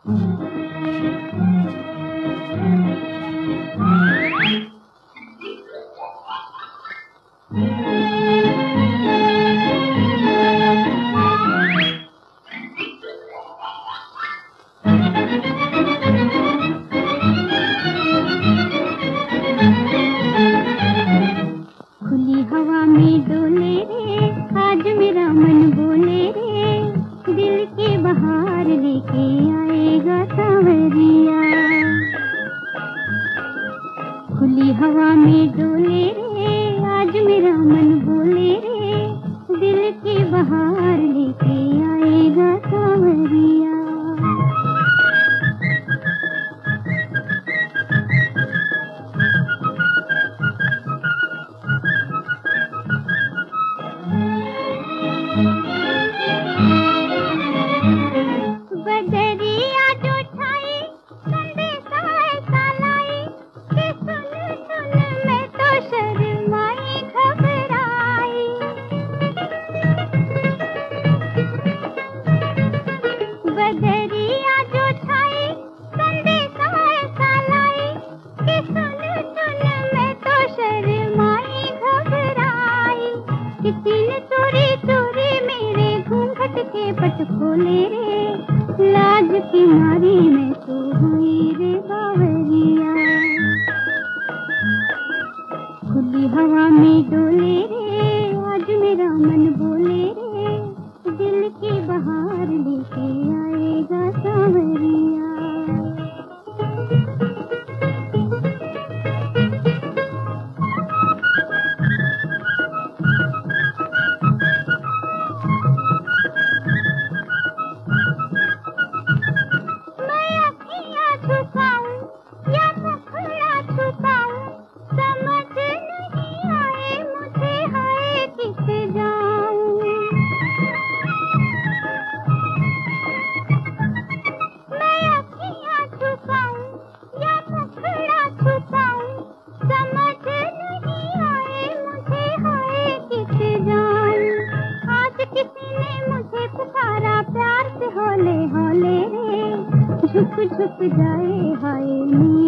खुली हवा में डोले रे, आज मेरा मन बोले रे, दिल की बहार लेके आएगा सांवरिया। खुली हवा में डोले रे, आज मेरा मन बोले रे, दिल की बहार लेके आएगा सांवरिया। बदरिया जो छाई संदेशा ऐसा लाई कि सुन सुन मैं तो शर्माई घबराई। बदरिया जो छाई संदेशा ऐसा लाई कि सुन सुन मैं तो शर्माई घबराई। किसी ने चोरी चोरी मेरे घूंघट के पट खोले रे, लाज की मारी मैं तो हुई रे बावरिया। खुली हवा में डोले रे, आज मेरा मन बोले रे, दिल की बहार लेके आएगा सांवरिया। झुक झुक जाए हाय नी।